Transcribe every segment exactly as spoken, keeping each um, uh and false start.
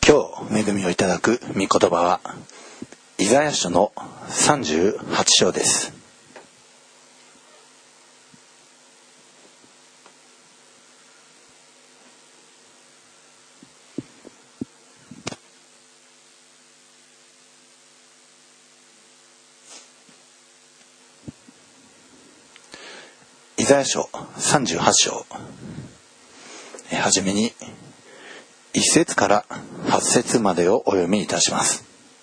今日恵みをいただく御言葉はイザヤ書のさんじゅうはち章です。イザヤ書さんじゅうはち章、はじめにいち節からはち節までをお読みいたします。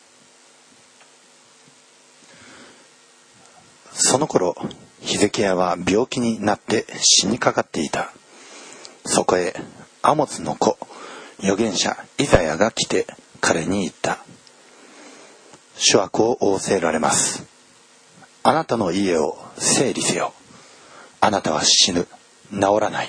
その頃ヒゼキヤは病気になって死にかかっていた。そこへアモツの子預言者イザヤが来て彼に言った。主はこう仰せられます。あなたの家を整理せよ。あなたは死ぬ、治らない。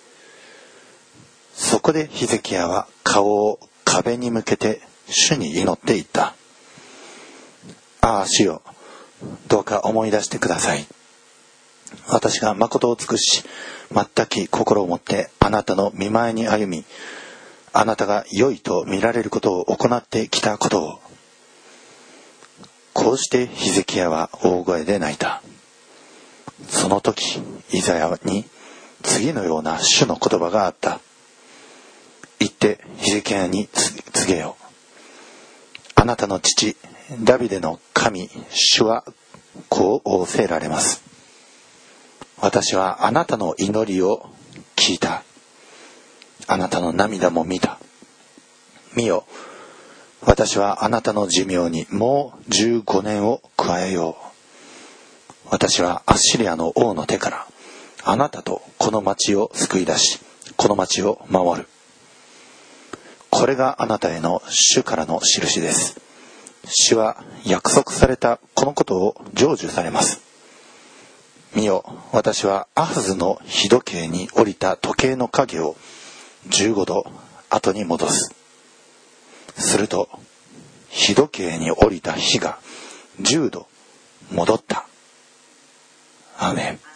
そこでヒゼキヤは顔を壁に向けて主に祈っていった。ああ主よ、どうか思い出してください。私が誠を尽くし全き心を持ってあなたの御前に歩み、あなたが良いと見られることを行ってきたことを。こうしてヒゼキヤは大声で泣いた。その時イザヤに次のような主の言葉があった。言ってヒゼキヤに告げよ。あなたの父ダビデの神主はこう仰せられます。私はあなたの祈りを聞いた。あなたの涙も見た。見よ、私はあなたの寿命にもうじゅうごねんを加えよう。私はアッシリアの王の手からあなたとこの町を救い出し、この町を守る。これがあなたへの主からの印です。主は約束されたこのことを成就されます。見よ、私はアハズの日時計に降りた時計の影をじゅうごど後に戻す。すると日時計に降りた日がじゅうど戻った。アーメン。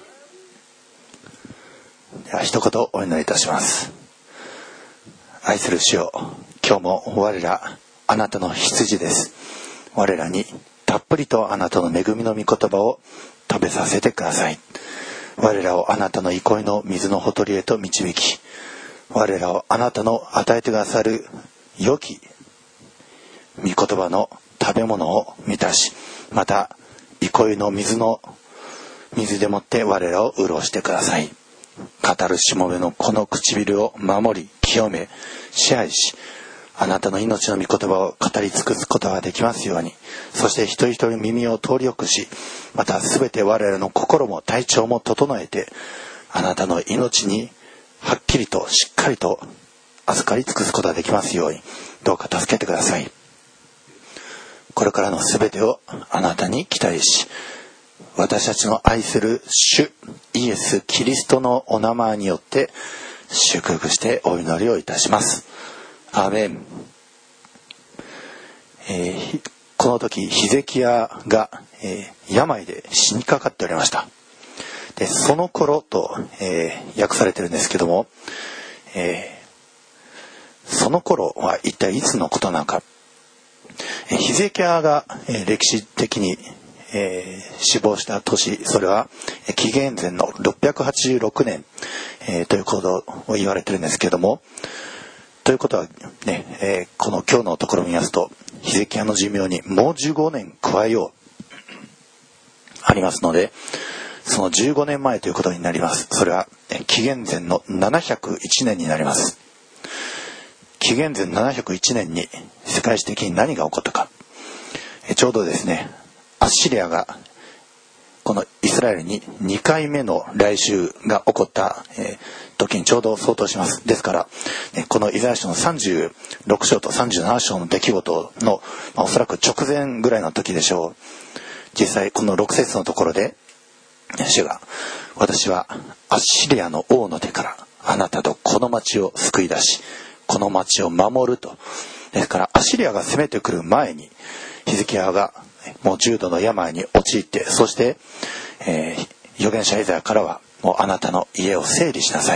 では一言お祈りいたします。愛する主よ、今日も我らあなたの羊です。我らにたっぷりとあなたの恵みの御言葉を食べさせてください。我らをあなたの憩いの水のほとりへと導き、我らをあなたの与えてくださる良き御言葉の食べ物を満たし、また憩いの水の水でもって我らを潤してください。語るしもべのこの唇を守り清め支配し、あなたの命の御言葉を語り尽くすことができますように。そして一人一人耳を通りよくし、またすべて我らの心も体調も整えて、あなたの命にはっきりとしっかりと預かり尽くすことができますように、どうか助けてください。これからのすべてをあなたに期待し、私たちの愛する主イエス・キリストのお名前によって祝福してお祈りをいたします。アーメン。えー、この時ヒゼキヤが、えー、病で死にかかっておりました。でその頃と、えー、訳されてるんですけども、えー、その頃は一体いつのことなのか。えー、ヒゼキヤが、えー、歴史的にえー、死亡した年、それは紀元前のろっぴゃくはちじゅうろくねん、えー、ということを言われてるんですけども、ということはね、えー、この今日のところを見ますとヒゼキヤの寿命にもうじゅうごねん加えようありますので、そのじゅうごねんまえということになります。それは紀元前のななひゃくいちねんになります。紀元前ななひゃくいちねんに世界史的に何が起こったか、えー、ちょうどですねアッシリアがこのイスラエルににかいめの来襲が起こった、えー、時にちょうど相当します。ですから、ね、このイザヤ書のさんじゅうろく章とさんじゅうなな章の出来事の、まあ、おそらく直前ぐらいの時でしょう。実際このろく節のところで主が、私はアッシリアの王の手からあなたとこの町を救い出し、この町を守ると。ですからアッシリアが攻めてくる前にヒゼキヤがもう重度の病に陥って、そして、えー、預言者イザヤからはもうあなたの家を整理しなさい、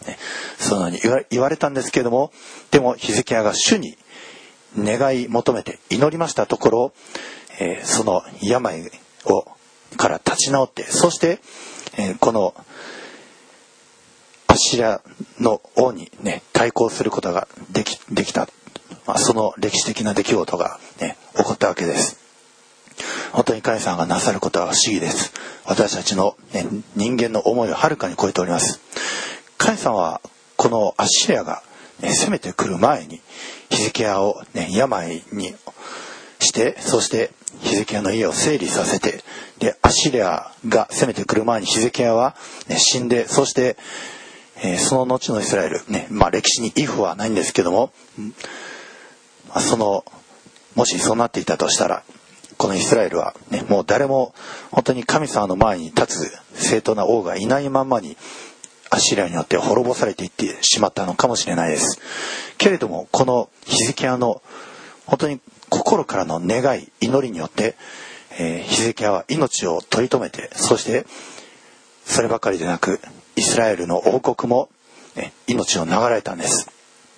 ね、そのように言わ、言われたんですけれども、でもヒゼキヤが主に願い求めて祈りましたところ、えー、その病をから立ち直って、そして、えー、このアッシリアの王にね対抗することができ、できた、まあ、その歴史的な出来事がね起こったわけです。本当に神様がなさることは不思議です。私たちの、ね、人間の思いをはるかに超えております。神様はこのアッシリアが、ね、攻めてくる前にヒゼキヤを、ね、病にして、そしてヒゼキヤの家を整理させて、でアッシリアが攻めてくる前にヒゼキヤは、ね、死んで、そして、えー、その後のイスラエル、ね、まあ、歴史にイフはないんですけども、まあ、そのもしそうなっていたとしたら、このイスラエルは、ね、もう誰も本当に神様の前に立つ正当な王がいないまんまにアッシリアによって滅ぼされていってしまったのかもしれないです。けれどもこのヒゼキヤの本当に心からの願い、祈りによって、えー、ヒゼキヤは命を取り留めて、そしてそればかりでなくイスラエルの王国も、ね、命を流れたんです。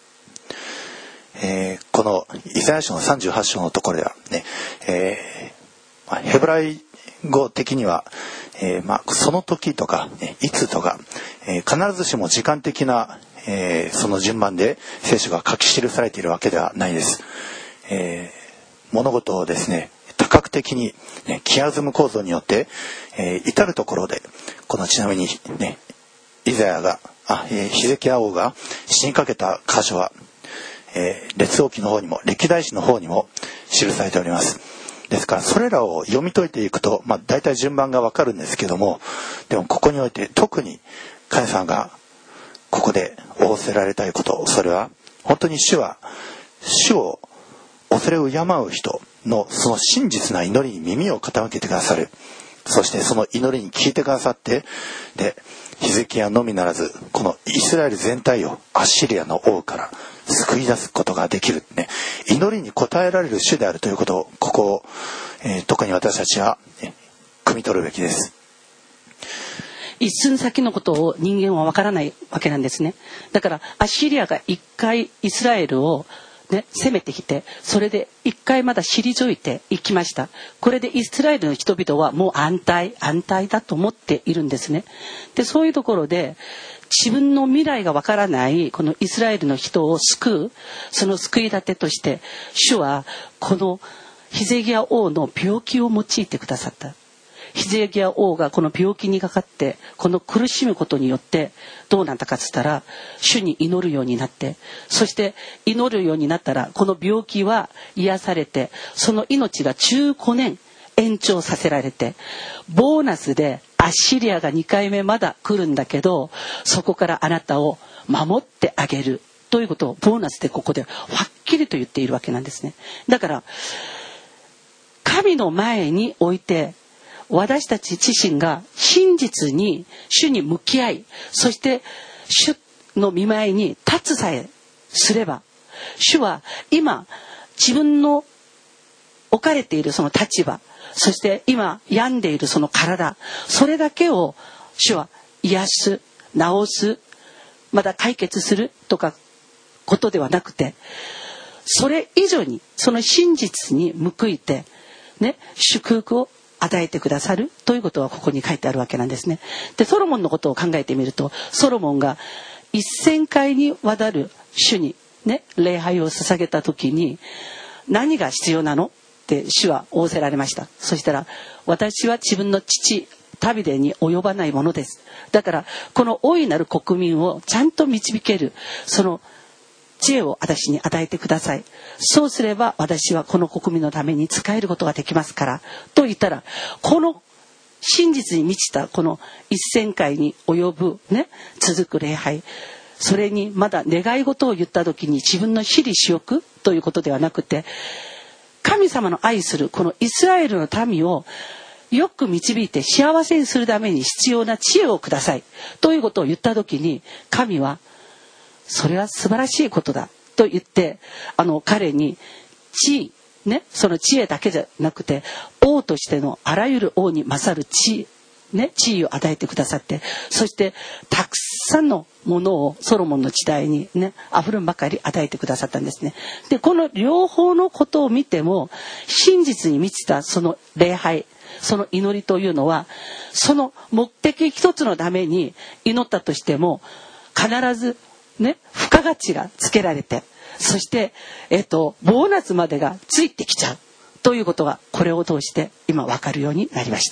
えー、このイザヤ書のさんじゅうはち章のところではね、えーまあ、ヘブライ語的には、えーまあ、その時とか、ね、いつとか、えー、必ずしも時間的な、えー、その順番で聖書が書き記されているわけではないです。えー、物事をですね多角的に、ね、キアズム構造によって、えー、至るところで、このちなみにねイザヤがあ、えー、ヒゼキヤ王が死にかけた箇所はえー、列王記の方にも歴代史の方にも記されております。ですからそれらを読み解いていくと、まあ、大体順番がわかるんですけども、でもここにおいて特に神様がここで仰せられたいこと、それは本当に主は主を恐れ敬う人のその真実な祈りに耳を傾けてくださる。そしてその祈りに聞いてくださって、でヒゼキヤのみならずこのイスラエル全体をアッシリアの王から救い出すことができる、ね、祈りに応えられる主であるということを、ここを、えー、特に私たちは、ね、汲み取るべきです。 一寸先のことを人間は分からないわけなんですね。だからアッシリアが一回イスラエルをね、攻めてきて、それで一回まだ退いていきました。これでイスラエルの人々はもう安泰安泰だと思っているんですね。でそういうところで自分の未来がわからないこのイスラエルの人を救う、その救い立てとして主はこのヒゼキヤ王の病気を用いてくださった。ヒゼキヤ王がこの病気にかかってこの苦しむことによってどうなったかっつったら、主に祈るようになって、そして祈るようになったらこの病気は癒されて、その命がじゅうごねん延長させられて、ボーナスでアッシリアがにかいめまだ来るんだけど、そこからあなたを守ってあげるということをボーナスでここではっきりと言っているわけなんですね。だから神の前において私たち自身が真実に主に向き合い、そして主の御前に立つさえすれば、主は今自分の置かれているその立場、そして今病んでいるその体、それだけを主は癒す、治す、また解決するとかことではなくて、それ以上にその真実に報いてね、祝福を与えてくださるということはここに書いてあるわけなんですね。でソロモンのことを考えてみると、ソロモンがせんかいにわたる主にね礼拝を捧げた時に、何が必要なのって主は仰せられました。そしたら、私は自分の父ダビデに及ばないものです。だからこの大いなる国民をちゃんと導けるその知恵を私に与えてください。そうすれば私はこの国民のために仕えることができますからと言ったら、この真実に満ちたこのせんかいに及ぶね続く礼拝、それにまだ願い事を言った時に自分の私利私欲ということではなくて、神様の愛するこのイスラエルの民をよく導いて幸せにするために必要な知恵をくださいということを言った時に、神はそれは素晴らしいことだと言って、あの彼に地位ね、その知恵だけじゃなくて王としてのあらゆる王に勝る地ね、地位を与えてくださって、そしてたくさんのものをソロモンの時代にね、溢れんばかり与えてくださったんですね。で、この両方のことを見ても、真実に満ちたその礼拝、その祈りというのは、その目的一つのために祈ったとしても、必ずね、付加価値がつけられて、そして、えっと、ボーナスまでがついてきちゃうということが、これを通して今わかるようになりました。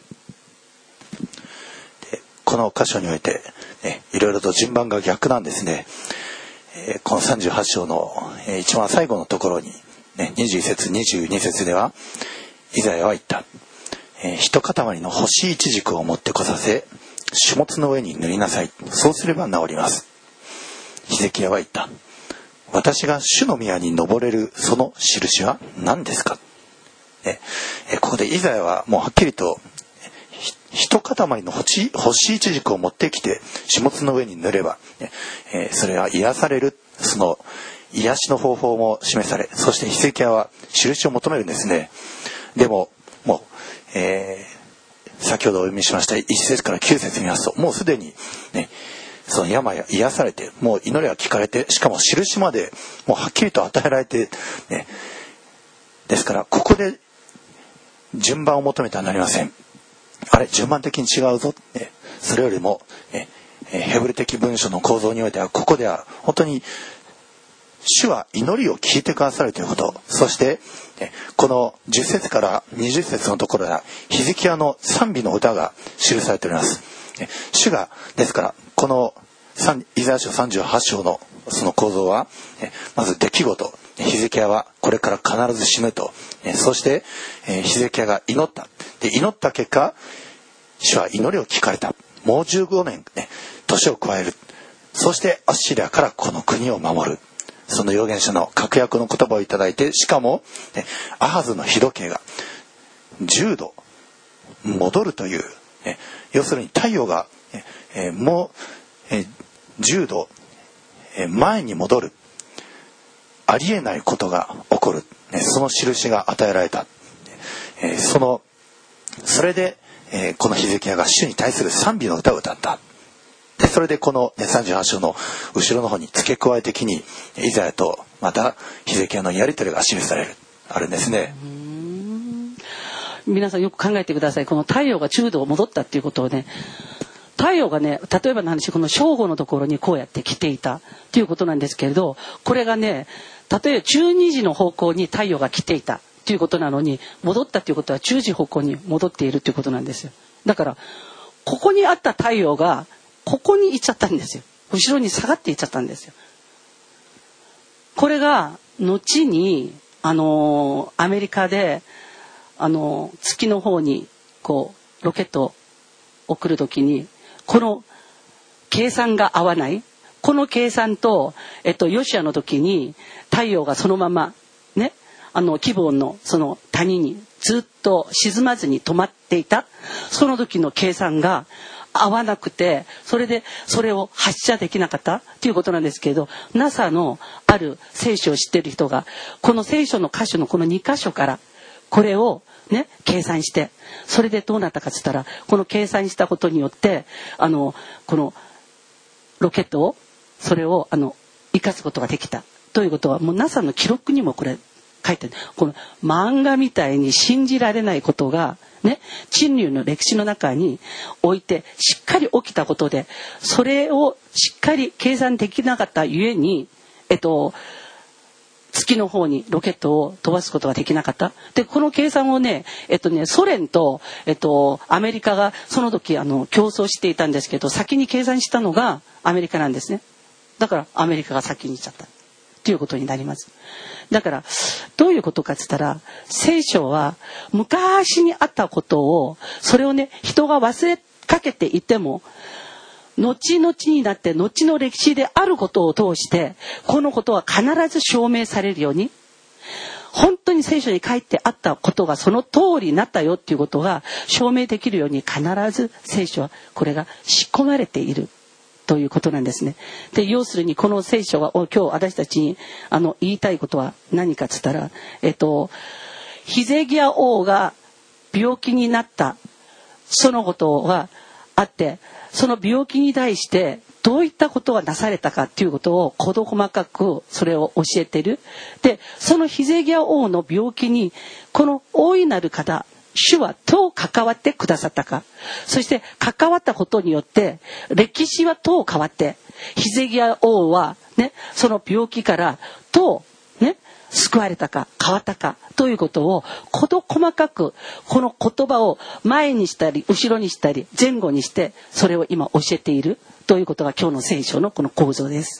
この箇所において、ね、いろいろと順番が逆なんですね。えー、このさんじゅうはち章の、えー、一番最後のところに、ね、にじゅういち節にじゅうに節では、イザヤは言った。えー、一塊の干しイチジクを持ってこさせ、種物の上に塗りなさい。そうすれば治ります。ヒゼキヤは言った。私が主の宮に登れるその印は何ですか。ね、えー、ここでイザヤはもうはっきりと、一塊の干しイチジクを持ってきて種物の上に塗れば、ねえー、それは癒される、その癒しの方法も示され、そしてヒゼキヤは印を求めるんですね。でももう、えー、先ほどお読みしましたいち節からきゅう節見ますと、もうすでに、ね、その病は癒されて、もう祈りは聞かれて、しかも印までもうはっきりと与えられて、ね、ですからここで順番を求めてはなりません。あれ、順番的に違うぞ、ね、それよりも、ね、ヘブル的文書の構造においては、ここでは本当に主は祈りを聞いてくださるということ、そしてこのじゅっ節からにじゅっ節のところではヒゼキヤの賛美の歌が記されております。主がですから、このイザヤ書さんじゅうはち章のその構造は、まず出来事、ヒゼキヤはこれから必ず死ぬと、そしてヒゼキヤが祈った。で、祈った結果、主は祈りを聞かれた。もうじゅうごねん、ね、年を加える。そしてアッシリアからこの国を守る。その預言者の確約の言葉をいただいて、しかも、ね、アハズの日時計がじゅうど戻るという、ね、要するに太陽が、えー、もう、えー、じゅうど、えー、前に戻る。ありえないことが起こる。ね、その印が与えられた。えー、そのそれで、えー、このヒゼキヤが主に対する賛美の歌を歌った。で、それでこの、ね、さんじゅうはち章の後ろの方に付け加え的にイザヤとまたヒゼキヤのやり取りが記されるあるんですね。 うーん、皆さんよく考えてください。この太陽がじゅうど戻ったっていうことをね、太陽がね、例えばの話、この正午のところにこうやって来ていたということなんですけれど、これがね、例えばじゅうにじの方向に太陽が来ていたということなのに、戻ったということはじゅうじ方向に戻っているということなんですよ。だからここにあった太陽がここに行っちゃったんですよ。後ろに下がっていっちゃったんですよ。これが後にあのアメリカであの月の方にこうロケットを送るときに、この計算が合わない、この計算と、えっと、ヨシアの時に太陽がそのままね、あのキボンのその谷にずっと沈まずに止まっていた、その時の計算が合わなくて、それでそれを発射できなかったということなんですけれど、 ナサ のある聖書を知っている人がこの聖書の箇所のこのに箇所からこれをね計算して、それでどうなったかっつったら、この計算したことによってあのこのロケットをそれをあの生かすことができたということは、もう ナサ の記録にもこれ書いてある。この漫画みたいに信じられないことがね、人類の歴史の中においてしっかり起きたことで、それをしっかり計算できなかったゆえに、えっと月の方にロケットを飛ばすことができなかった。で、この計算をね、えっとね、ソ連と、えっと、アメリカがその時あの競争していたんですけど、先に計算したのがアメリカなんですね。だからアメリカが先に行っちゃったということになります。だからどういうことかって言ったら、聖書は昔にあったことを、それをね人が忘れかけていても、後々になって後の歴史であることを通して、このことは必ず証明されるように、本当に聖書に書いてあったことがその通りになったよっていうことが証明できるように、必ず聖書はこれが仕込まれているということなんですね。で、要するにこの聖書は今日私たちにあの言いたいことは何かっつったら、えっとヒゼキヤ王が病気になったそのことがあって、その病気に対してどういったことがなされたかっていうことを事細かくそれを教えてる。で、そのヒゼキヤ王の病気にこの大いなる方、主はどう関わってくださったか。そして関わったことによって歴史はどう変わって、ヒゼキヤ王はね、その病気からどうね、救われたか変わったかということを事細かく、この言葉を前にしたり後ろにしたり前後にして、それを今教えているということが今日の聖書のこの構造です。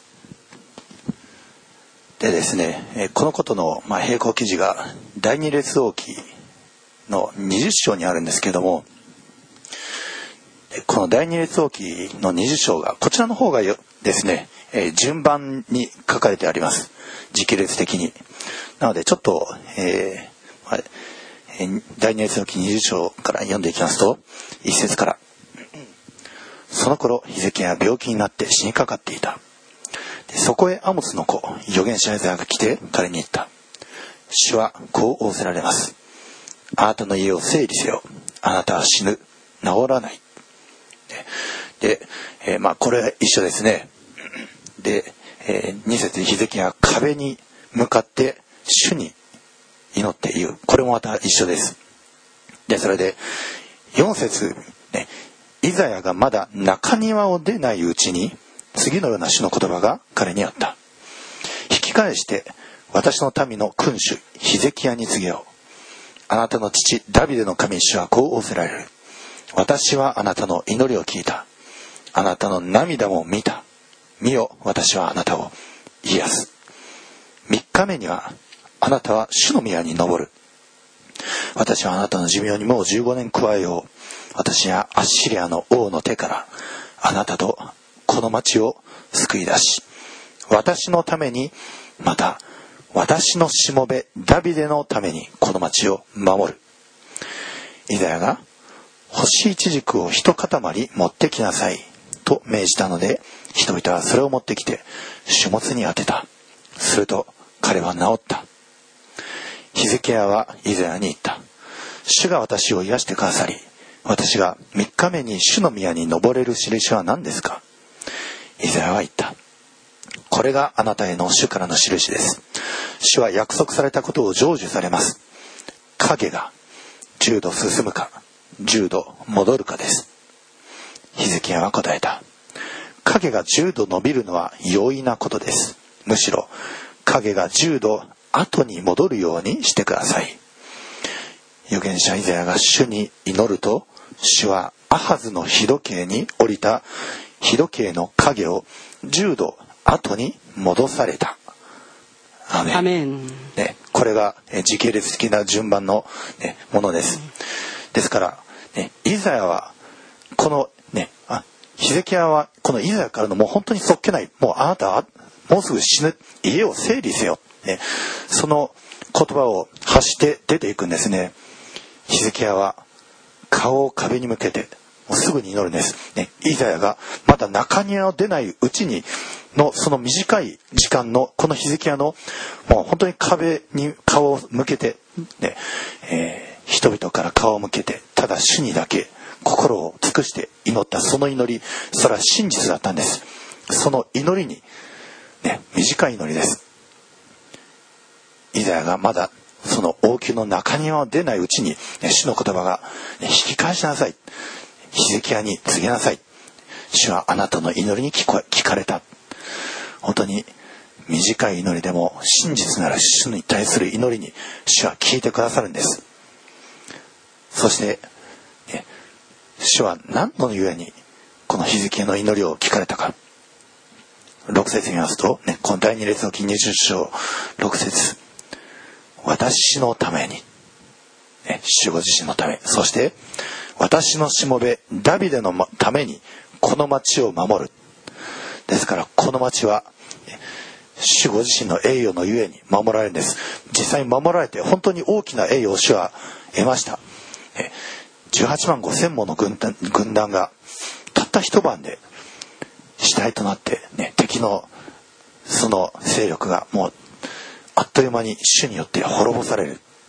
でですね、このことのまあ並行記事が第二列王記のにじゅっ章にあるんですけども、この第二列王記のにじゅっ章がこちらの方がよですね、えー、順番に書かれてあります。時系列的に。なのでちょっと、えーはいえー、第二列王記にじゅっ章から読んでいきますと、一節から。その頃ヒゼキヤは病気になって死にかかっていた。でそこへアモスの子預言者エゼキヤが来て彼に言った。主はこう仰せられます。あなたの家を整理せよ。あなたは死ぬ。治らない。で、えー、まあこれは一緒ですね。で、えー、に節ヒゼキヤは壁に向かって主に祈って言う。これもまた一緒です。で、それでよん節ね、イザヤがまだ中庭を出ないうちに次のような主の言葉が彼にあった。引き返して私の民の君主ヒゼキヤに告げよう。あなたの父ダビデの神主はこう仰せられる。私はあなたの祈りを聞いた。あなたの涙も見た。見よ、私はあなたを癒す。三日目にはあなたは主の宮に登る。私はあなたの寿命にもうじゅうごねん加えよう。私はアッシリアの王の手からあなたとこの町を救い出し、私のために、また私のしもべダビデのためにこの町を守る。イザヤが干しイチジクを一塊持ってきなさいと命じたので、人々はそれを持ってきて種物に当てた。すると彼は治った。ヒゼキヤはイザヤに言った。主が私を癒してくださり、私が三日目に主の宮に登れる印は何ですか。イザヤは言った。これがあなたへの主からの印です。主は約束されたことを成就されます。影がじゅうど進むかじゅうど戻るかです。ヒゼキヤは答えた。影がじゅうど伸びるのは容易なことです。むしろ影がじゅうど後に戻るようにしてください。預言者イザヤが主に祈ると、主はアハズの日時計に降りた日時計の影をじゅうど後に戻された。アメン。 アメン、 ね、これが時系列的な順番の、ね、ものです。ですから、ね、イザヤはこのね、あヒゼキヤはこのイザヤからのもう本当にそっけない、もうあなたはもうすぐ死ぬ、家を整理せよ、ね、その言葉を発して出ていくんですね。ヒゼキヤは顔を壁に向けてもうすぐに祈るんです、ね、イザヤがまだ中庭を出ないうちにのその短い時間のこのヒゼキヤのもう本当に壁に顔を向けて、ねえー、人々から顔を向けてただ主にだけ心を尽くして祈ったその祈り、それは真実だったんです。その祈りに、ね、短い祈りです。イザヤがまだその王宮の中庭を出ないうちに、ね、主の言葉が、ね、引き返しなさい、ヒゼキヤに告げなさい、主はあなたの祈りに聞こえ聞かれた。本当に短い祈りでも真実なら主に対する祈りに主は聞いてくださるんです。そして、ね、主は何のゆえにこのヒゼキヤの祈りを聞かれたか。ろく節見ますと、ね、この第二列の記にじゅっ章ろく節、私のために、ね、主ご自身のため、そして私のしもべダビデのためにこの町を守る。ですからこの町は主ご自身の栄誉のゆえに守られるんです。実際に守られて本当に大きな栄誉を主は得ました。じゅうはちまんごせんもの軍団、軍団がたった一晩で死体となって、ね、敵のその勢力がもうあっという間に主によって滅ぼされる。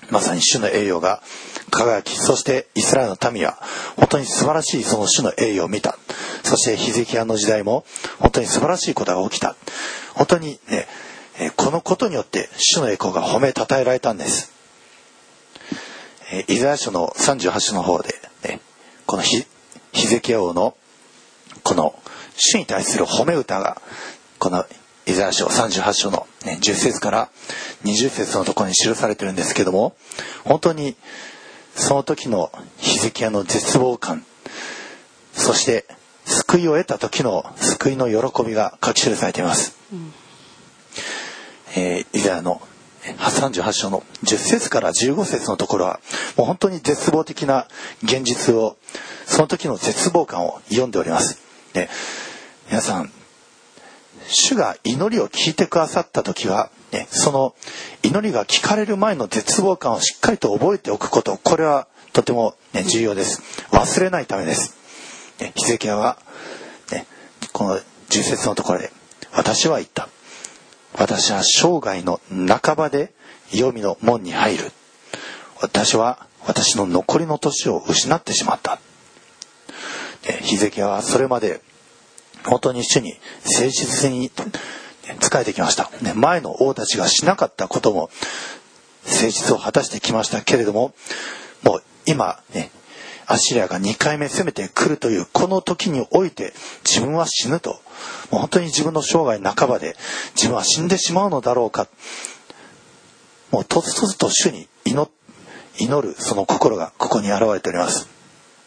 まさに主の栄誉が輝き、そしてイスラエルの民は本当に素晴らしいその主の栄誉を見た。そしてヒゼキヤの時代も本当に素晴らしいことが起きた。本当にね、このことによって主の栄光が褒めたたえられたんです。イザヤ書のさんじゅうはち章の方で、ね、この ヒ, ヒゼキヤ王のこの主に対する褒め歌がこのイザヤ書さんじゅうはち章の、ね、じゅっ節からにじゅっ節のところに記されているんですけども、本当にその時のヒゼキヤの絶望感、そして救いを得た時の救いの喜びが書き記されています。うん、えー、イザヤのさんじゅうはち章のじゅっ節からじゅうご節のところはもう本当に絶望的な現実を、その時の絶望感を読んでおります。で、皆さん、主が祈りを聞いてくださった時は、ね、その祈りが聞かれる前の絶望感をしっかりと覚えておくこと、これはとても、ね、重要です。忘れないためです。ね、ヒゼキヤは、ね、このじゅっ節のところで、私は言った。私は生涯の半ばで黄泉の門に入る。私は私の残りの年を失ってしまった。ヒゼキヤはそれまで本当に主に誠実に仕えてきました。前の王たちがしなかったことも誠実を果たしてきましたけれども、もう今ね、アッシリアがにかいめ攻めてくるというこの時において自分は死ぬと、もう本当に自分の生涯半ばで自分は死んでしまうのだろうか、もうとつとつと主に 祈, 祈るその心がここに現れております。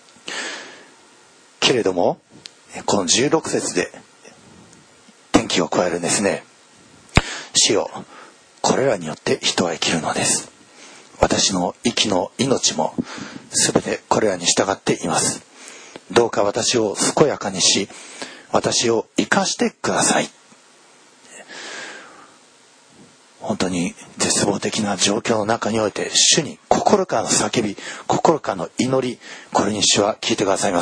けれどもこのじゅうろく節で転機を加えるんですね。主よ、これらによって人は生きるのです。私の息の命もすべてこれらに従っています。どうか私を健やかにし、私を生かしてください。本当に絶望的な状況の中において主に心からの叫び、心からの祈り、これに主は聞いてくださいます。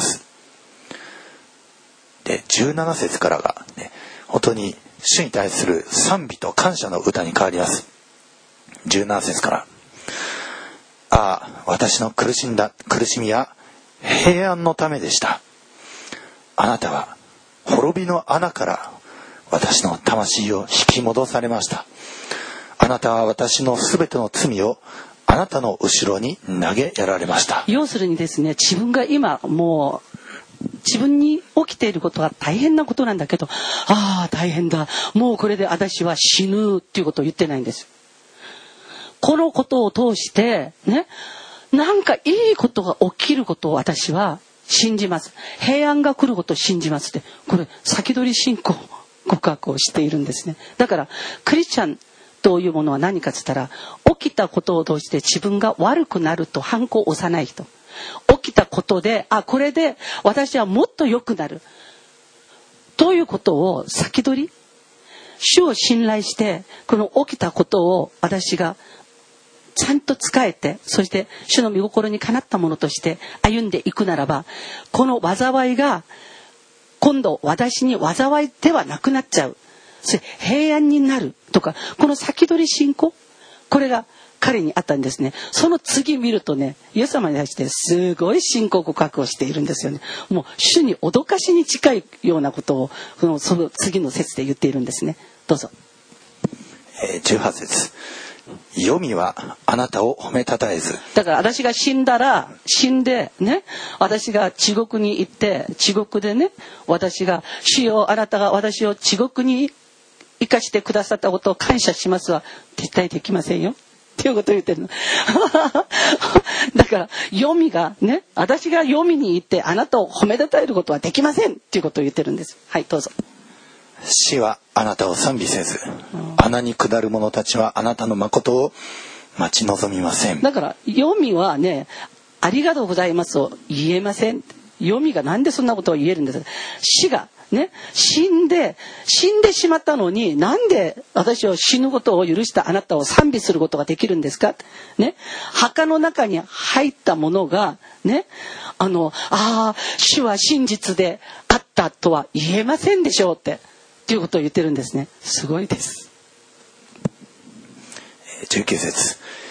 で、じゅうなな節からが、ね、本当に主に対する賛美と感謝の歌に変わります。じゅうなな節から、ああ、私の苦しんだ苦しみは平安のためでした。あなたは滅びの穴から私の魂を引き戻されました。あなたは私のすべての罪をあなたの後ろに投げやられました。 要するにですね、自分が今もう自分に起きていることは大変なことなんだけど、ああ大変だ、もうこれで私は死ぬっていうことを言ってないんです。このことを通してね、なんかいいことが起きることを私は信じます。平安が来ることを信じますって、これ先取り信仰告白をしているんですね。だからクリスチャンというものは何かつったら、起きたことを通して自分が悪くなると反抗を押さない人、起きたことで、あ、これで私はもっと良くなるということを先取り、主を信頼して、この起きたことを私がちゃんと使えて、そして主の御心にかなったものとして歩んでいくならば、この災いが今度私に災いではなくなっちゃう、それ平安になるとか、この先取り信仰、これが彼にあったんですね。その次見るとね、イエス様に対してすごい信仰告白をしているんですよね。もう主に脅かしに近いようなことをその、その次の節で言っているんですね。どうぞ。 えー、じゅうはち節、黄泉はあなたを褒めたたえず。 だから私が死んだら、死んでね、私が地獄に行って、地獄でね、私が主よ、あなたが私を地獄に生かしてくださったことを感謝しますは絶対できませんよっていうことを言ってるのだから黄泉がね、私が黄泉に行ってあなたを褒めたたえることはできませんっていうことを言ってるんです。はい、どうぞ。 死はあなたを賛美せず、うん、穴に下る者たちはあなたの誠を待ち望みません。 だから黄泉はね、ありがとうございますを言えません。黄泉がなんでそんなことを言えるんですか。死がね、死んで死んでしまったのに、なんで私を死ぬことを許したあなたを賛美することができるんですか、ね、墓の中に入ったものがね、あのああ主は真実であったとは言えませんでしょうってっていうことを言ってるんですね。すごいです。 じゅうきゅう節、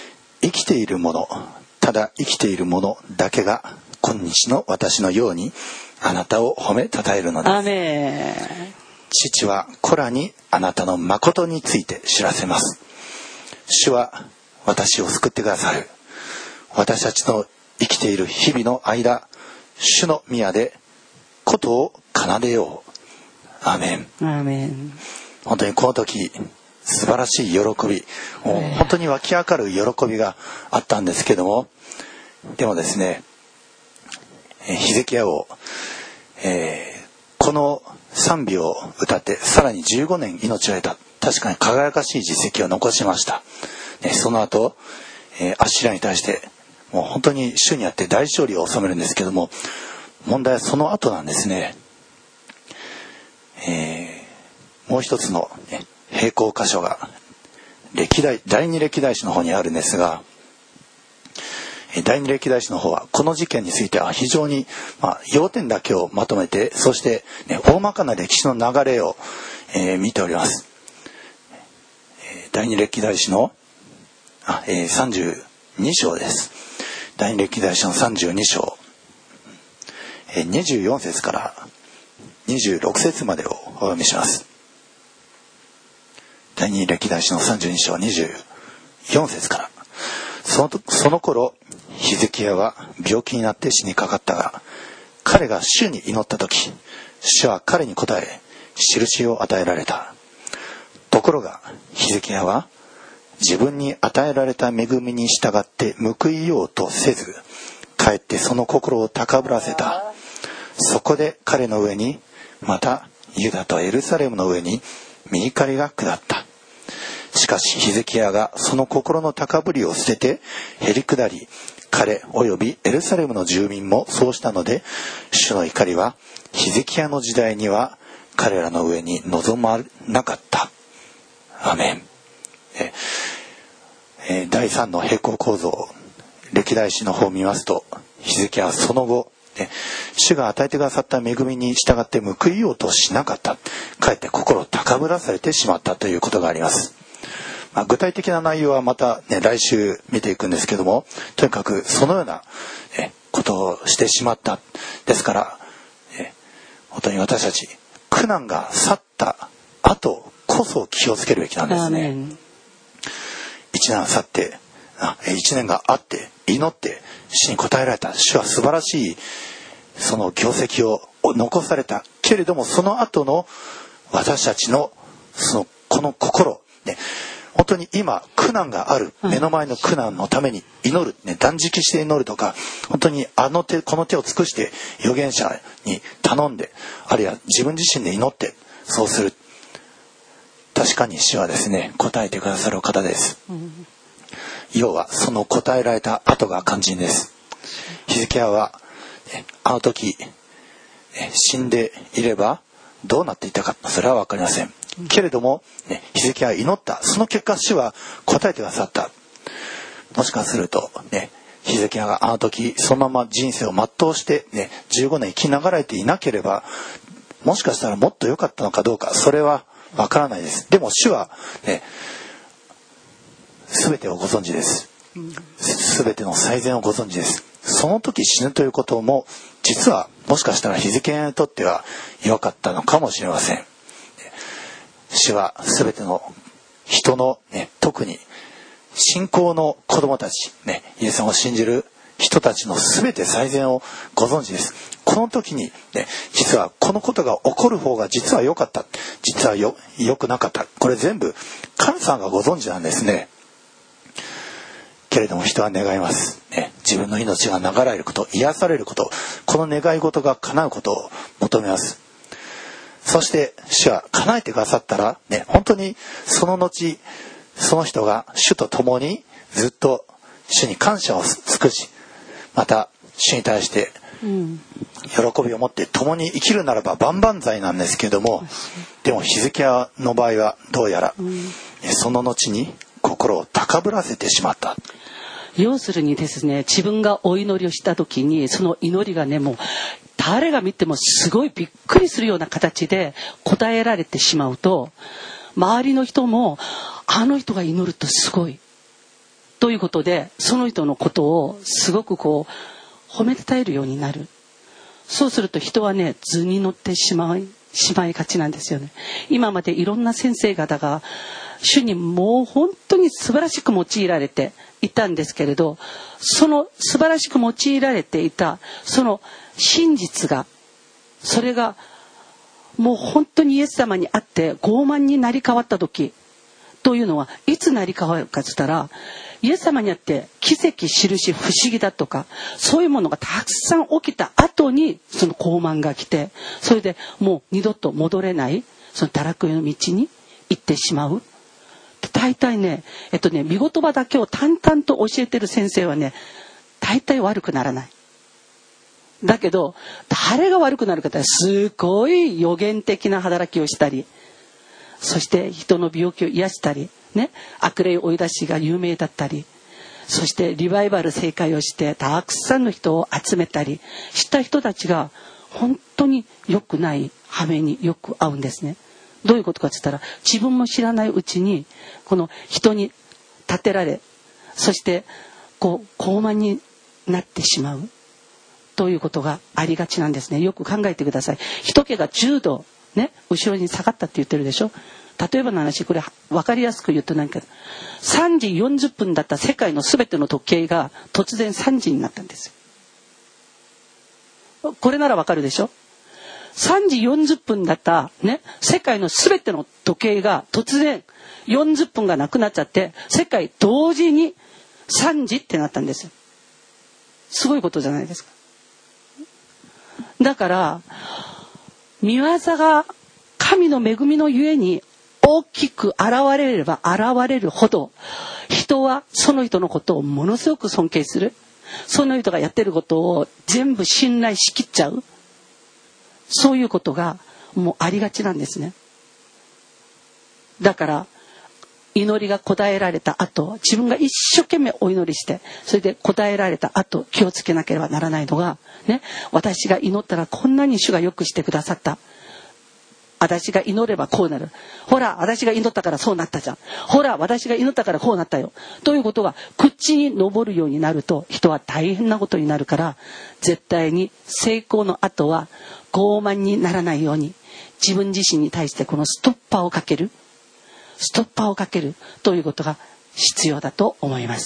生きているもの、ただ生きているものだけが今日の私のようにあなたを褒めたたえるのです。 アーメン。 父は子らにあなたの誠について知らせます。主は私を救ってくださる。私たちの生きている日々の間、主の宮でことを奏でよう。アーメン。 アーメン。 本当にこの時素晴らしい喜び、もう本当に湧き上がる喜びがあったんですけども、でもですね、ヒゼキヤ王、えー、この賛美を歌ってさらにじゅうごねん命を得た、確かに輝かしい実績を残しました。その後、えー、アッシリアに対してもう本当に主にあって大勝利を収めるんですけども、問題はその後なんですね。えー、もう一つの、ね、並行箇所が歴代第二歴代史の方にあるんですが、第二歴代史の方はこの事件については非常に、まあ、要点だけをまとめて、そして、ね、大まかな歴史の流れを、えー、見ております。第二歴代史のあ、えー、さんじゅうに章です。第二歴代史のさんじゅうに章、えー、にじゅうよん節からにじゅうろく節までをお読みします。第二歴代史のさんじゅうに章にじゅうよん節から。その、その頃ヒゼキヤは病気になって死にかかったが、彼が主に祈った時、主は彼に答え印を与えられた。ところがヒゼキヤは自分に与えられた恵みに従って報いようとせず、かえってその心を高ぶらせた。そこで彼の上に、またユダとエルサレムの上に御怒りが下った。しかしヒゼキヤがその心の高ぶりを捨ててへり下り、彼およびエルサレムの住民もそうしたので、主の怒りはヒゼキヤの時代には彼らの上に臨まなかった。アーメン。ええだいさんの並行構造、歴代史の方を見ますと、ヒゼキヤはその後、ね、主が与えてくださった恵みに従って報いようとしなかった。かえって心を高ぶらされてしまったということがあります。まあ、具体的な内容はまた、ね、来週見ていくんですけども、とにかくそのような、ね、ことをしてしまった。ですから、ね、本当に私たち苦難が去った後こそ気をつけるべきなんですね。一年去ってあ一年があって祈って主に応えられた。主は素晴らしいその業績を残されたけれども、その後の私たちのそのこの心、ね、本当に今苦難がある、目の前の苦難のために祈る、ね、断食して祈るとか、本当にあの手この手を尽くして預言者に頼んで、あるいは自分自身で祈ってそうする。確かに主はですね、答えてくださる方です。うん、要はその答えられた後が肝心です。ヒゼキヤはあの時死んでいればどうなっていたか、それは分かりませんけれども、ね、ヒゼキヤは祈った。その結果主は答えてくださった。もしかするとね、ヒゼキヤがあの時そのまま人生を全うして、ね、じゅうごねん生きながらえていなければ、もしかしたらもっと良かったのかどうか、それはわからないです。でも主はね、全てをご存知です。全ての最善をご存知です。その時死ぬということも実はもしかしたらヒゼキヤにとっては良かったのかもしれません。主は全ての人の、ね、特に信仰の子供たち、ね、イエス様を信じる人たちの全て最善をご存知です。この時に、ね、実はこのことが起こる方が実は良かった、実はよ良くなかった、これ全部神様がご存知なんですね。けれども人は願います、ね、自分の命が流れること、癒されること、この願い事が叶うことを求めます。そして主は叶えてくださったら、ね、本当にその後その人が主と共にずっと主に感謝を尽くし、また主に対して喜びを持って共に生きるならば万々歳なんですけども、でもヒゼキヤの場合はどうやらその後に心を高ぶらせてしまった。 要するにですね、自分がお祈りをした時にその祈りがね、もう誰が見てもすごいびっくりするような形で答えられてしまうと、周りの人もあの人が祈るとすごいということでその人のことをすごくこう褒めたたえるようになる。そうすると人はね図に乗ってしまいしまいがちなんですよね。今までいろんな先生方が主にもう本当に素晴らしく用いられていたんですけれど、その素晴らしく用いられていたその真実が、それがもう本当にイエス様にあって傲慢になり変わった時というのはいつなり変わるかといったら、イエス様にあって奇跡、印、不思議だとかそういうものがたくさん起きた後にその傲慢が来て、それでもう二度と戻れないその堕落の道に行ってしまう。大体ね、えっとね、御言葉だけを淡々と教えてる先生はね、大体悪くならない。だけど誰が悪くなるかってすごい予言的な働きをしたり、そして人の病気を癒したりね、悪霊追い出しが有名だったり、そしてリバイバル正解をしてたくさんの人を集めたりした人たちが本当に良くない羽目によく合うんですね。どういうことかって言ったら、自分も知らないうちにこの人に立てられ、そしてこう傲慢になってしまうということがありがちなんですね。よく考えてください。人気がじゅうどね後ろに下がったって言ってるでしょ。例えばの話、これ分かりやすく言うとなんかさんじよんじゅっぷんだった世界のすべての時計が突然さんじになったんですよ。これなら分かるでしょ。さんじよんじゅっぷんだったね世界のすべての時計が突然よんじゅっぷんがなくなっちゃって世界同時にさんじってなったんですよ。すごいことじゃないですか。だから御業が神の恵みのゆえに大きく現れれば現れるほど、人はその人のことをものすごく尊敬する。その人がやってることを全部信頼しきっちゃう。そういうことがもうありがちなんですね。だから祈りが答えられた後、自分が一生懸命お祈りして、それで答えられた後気をつけなければならないのがね、私が祈ったらこんなに主がよくしてくださった、私が祈ればこうなる、ほら私が祈ったからそうなったじゃん、ほら私が祈ったからこうなったよということが口に上るようになると、人は大変なことになるから、絶対に成功の後は傲慢にならないように自分自身に対してこのストッパーをかけるストッパーをかけるということが必要だと思います。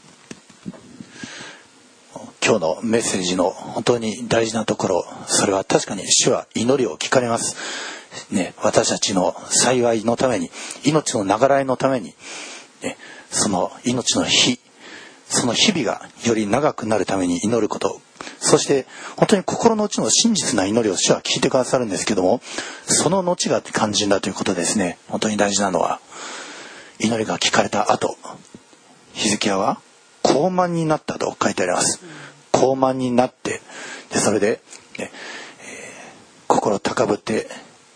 今日のメッセージの本当に大事なところ、それは確かに主は祈りを聞かれますね。私たちの幸いのために、命の流れのために、ね、その命の日、その日々がより長くなるために祈ること、そして本当に心の内の真実な祈りを主は聞いてくださるんですけども、その後が肝心だということですね。本当に大事なのは、祈りが聞かれた後、ヒゼキヤは傲慢になったと書いてあります。傲慢になって、でそれで、ねえー、心高ぶって、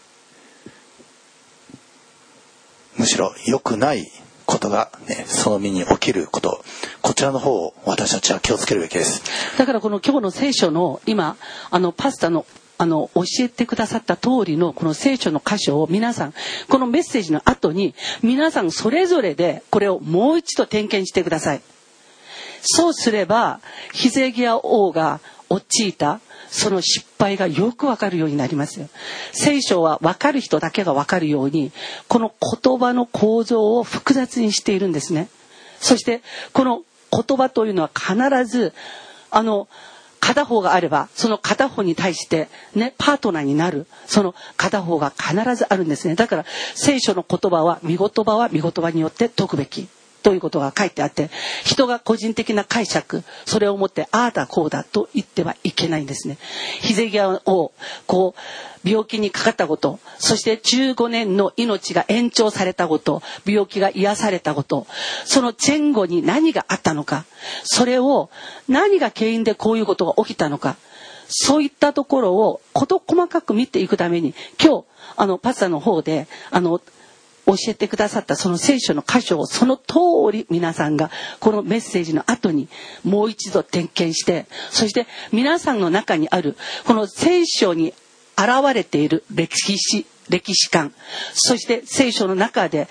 むしろ良くないことが、ね、その身に起きること、こちらの方を私たちは気をつけるべきです。 だからこの今日の聖書の今あのパスタのあの教えてくださった通りのこの聖書の箇所を皆さん、このメッセージの後に皆さんそれぞれでこれをもう一度点検してください。そうすればヒゼキヤ王が陥ったその失敗がよくわかるようになりますよ。聖書はわかる人だけがわかるようにこの言葉の構造を複雑にしているんですね。そしてこの言葉というのは必ずあの片方があればその片方に対してねパートナーになるその片方が必ずあるんですね。だから聖書の言葉は御言葉は御言葉によって説くべきということが書いてあって、人が個人的な解釈それをもってああだこうだと言ってはいけないんですね。ヒゼキヤをこう病気にかかったこと、そしてじゅうごねんの命が延長されたこと、病気が癒されたこと、その前後に何があったのか、それを何が原因でこういうことが起きたのか、そういったところを事細かく見ていくために、今日あのパスタの方であの教えてくださったその聖書の箇所をその通り皆さんがこのメッセージの後にもう一度点検して、そして皆さんの中にあるこの聖書に現れている歴史歴史観、そして聖書の中で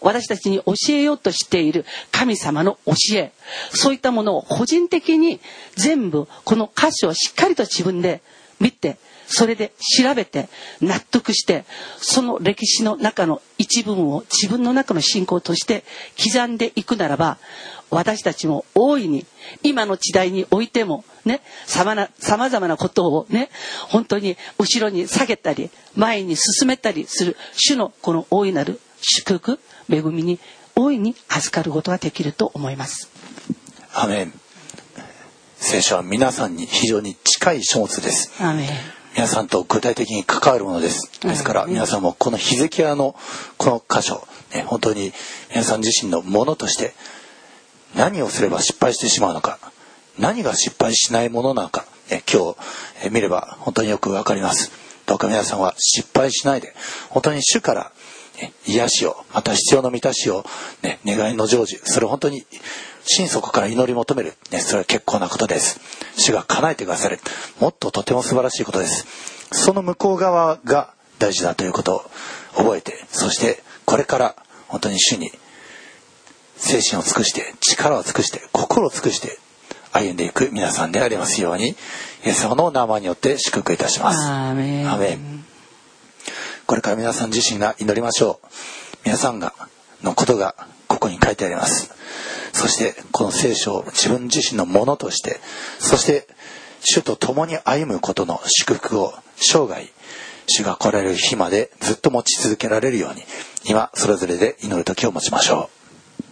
私たちに教えようとしている神様の教え、そういったものを個人的に全部この箇所をしっかりと自分で見て、それで調べて納得して、その歴史の中の一部分を自分の中の信仰として刻んでいくならば、私たちも大いに今の時代においてもね、さまざまなことをね、本当に後ろに下げたり前に進めたりする主のこの大いなる祝福、恵みに大いに預かることができると思います。 アメン。聖書は皆さんに非常に近い書物です。 アメン。 皆さんと具体的に関わるものです。ですから皆さんもこのヒゼキヤのこの箇所、ね、本当に皆さん自身のものとして何をすれば失敗してしまうのか、何が失敗しないものなのか、ね、今日見れば本当によくわかります。どうか皆さんは失敗しないで、本当に主から、ね、癒しを、また必要の満たしを、ね、願いの成就、それを本当に心底から祈り求める、ね、それは結構なことです。主が叶えてくださる、もっととても素晴らしいことです。その向こう側が大事だということを覚えて、そしてこれから本当に主に精神を尽くして、力を尽くして、心を尽くして歩んでいく皆さんでありますように、イエス様の名前によって祝福いたします。 アーメン。 アーメン。これから皆さん自身が祈りましょう。皆さんがのことがここに書いてあります。そしてこの聖書を自分自身のものとして、そして主と共に歩むことの祝福を生涯、主が来られる日までずっと持ち続けられるように、今それぞれで祈る時を持ちましょう。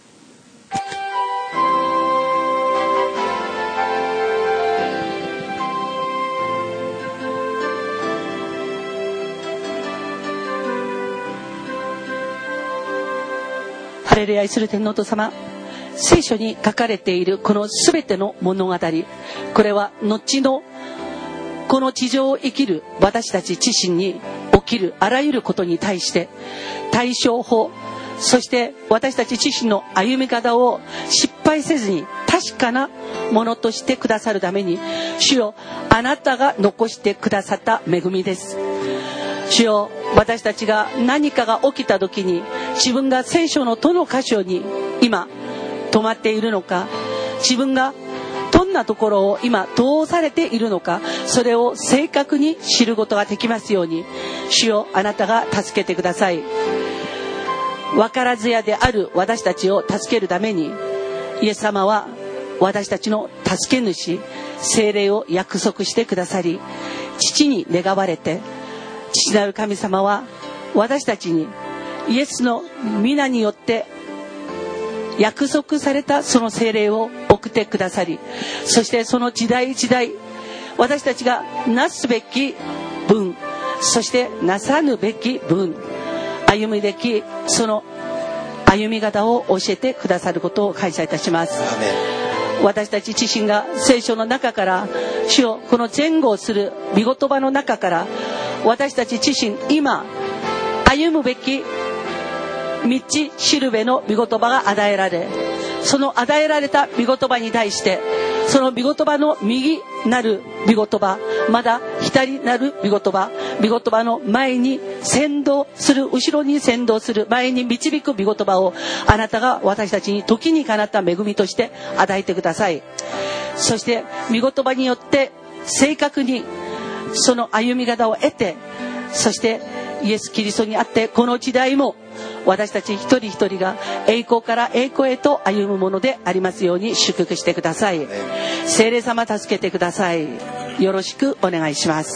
ハレルヤ、愛する天皇と様、聖書に書かれているこのすべての物語、これは後のこの地上を生きる私たち自身に起きるあらゆることに対して対処法、そして私たち自身の歩み方を失敗せずに確かなものとしてくださるために、主よ、あなたが残してくださった恵みです。主よ、私たちが何かが起きた時に自分が聖書のどの箇所に今止まっているのか、自分がどんなところを今通されているのか、それを正確に知ることができますように、主よ、あなたが助けてください。分からずやである私たちを助けるために、イエス様は私たちの助け主、聖霊を約束してくださり、父に願われて、父なる神様は私たちにイエスの皆によって約束されたその聖霊を送ってくださり、そしてその時代時代、私たちがなすべき分、そしてなさぬべき分、歩むべきその歩み方を教えてくださることを感謝いたします。私たち自身が聖書の中から、主よ、この前後をする御言葉の中から、私たち自身今歩むべき道しるべの御言葉が与えられ、その与えられた御言葉に対して、その御言葉の右なる御言葉、まだ左なる御言葉、御言葉の前に先導する、後ろに先導する、前に導く御言葉をあなたが私たちに時にかなった恵みとして与えてください。そして御言葉によって正確にその歩み方を得て、そしてイエス・キリストにあってこの時代も私たち一人一人が栄光から栄光へと歩むものでありますように祝福してください。聖霊様、助けてください。よろしくお願いします。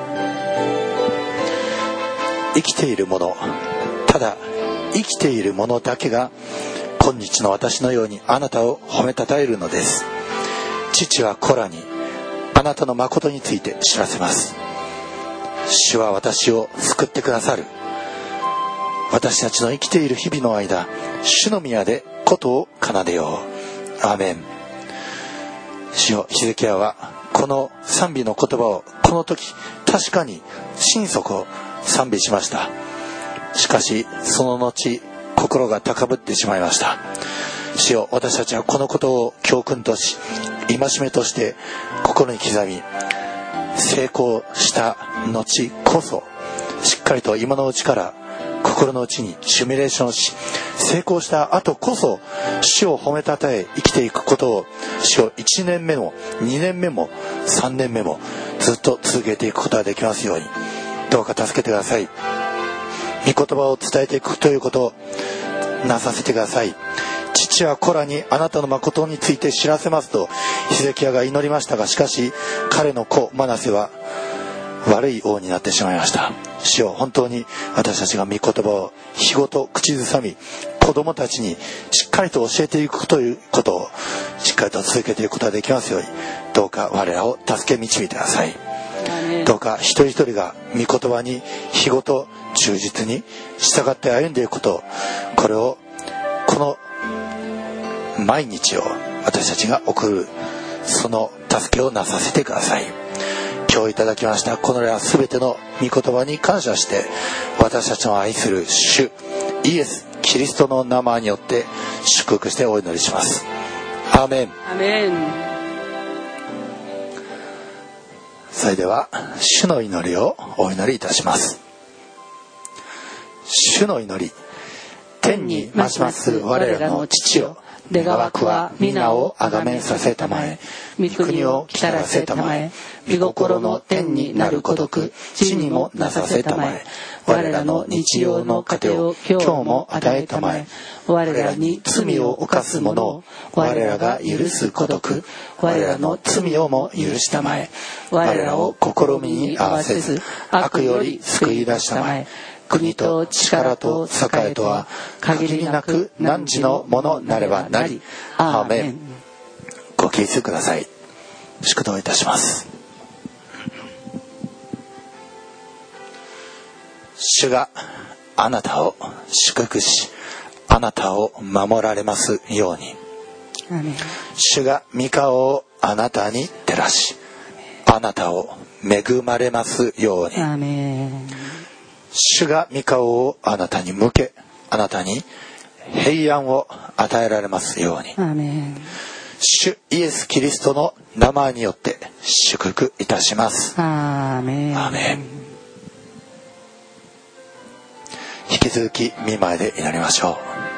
生きているもの、ただ生きているものだけが今日の私のようにあなたを褒めたたえるのです。父は子らにあなたの誠について知らせます。主は私を救ってくださる。私たちの生きている日々の間、主の宮でことを奏でよう。アーメン。主よ、ヒゼキヤはこの賛美の言葉をこの時確かに心底賛美しました。しかしその後心が高ぶってしまいました。主よ、私たちはこのことを教訓とし、戒めとして心に刻み、成功した後こそしっかりと今のうちから心の内にシミュレーションし、 成功した後こそ主を褒めたたえ生きていくことを、主をいちねんめもにねんめもさんねんめもずっと続けていくことができますように、どうか助けてください。御言葉を伝えていくということをなさせてください。父は子らにあなたの誠について知らせますとヒゼキヤが祈りましたが、しかし彼の子マナセは悪い王になってしまいました。主よ、本当に私たちが御言葉を日ごと口ずさみ、子供たちにしっかりと教えていくということをしっかりと続けていくことができますように、どうか我らを助け導いてください。どうか一人一人が御言葉に日ごと忠実に従って歩んでいくことを、これをこの毎日を私たちが送るその助けをなさせてください。今日いただきましたこのらすべての御言葉に感謝して、私たちの愛する主イエスキリストの名前によって祝福してお祈りします。アーメン。 アメン。 それでは主の祈りをお祈りいたします。主の祈り。天にまします我らの父よ、願わくは皆をあがめさせたまえ、御国を来たらせたまえ、御心の天になるごとく地にもなさせたまえ、我らの日曜の糧を今日も与えたまえ、我らに罪を犯す者を我らが許すごとく我らの罪をも許したまえ、我らを試みに合わせず悪より救い出したまえ、国と力と栄とは限りなく汝のものなればなり。アーメン。ご起立ください。祝祷いたします。主があなたを祝福し、あなたを守られますように。 アーメン。 主が御顔をあなたに照らし、あなたを恵まれますように。 アーメン。 主が御顔をあなたに向け、あなたに平安を与えられますように。 アーメン。 主イエスキリストの名前によって祝福いたします。 アーメン。 アーメン。引き続き御前で祈りましょう。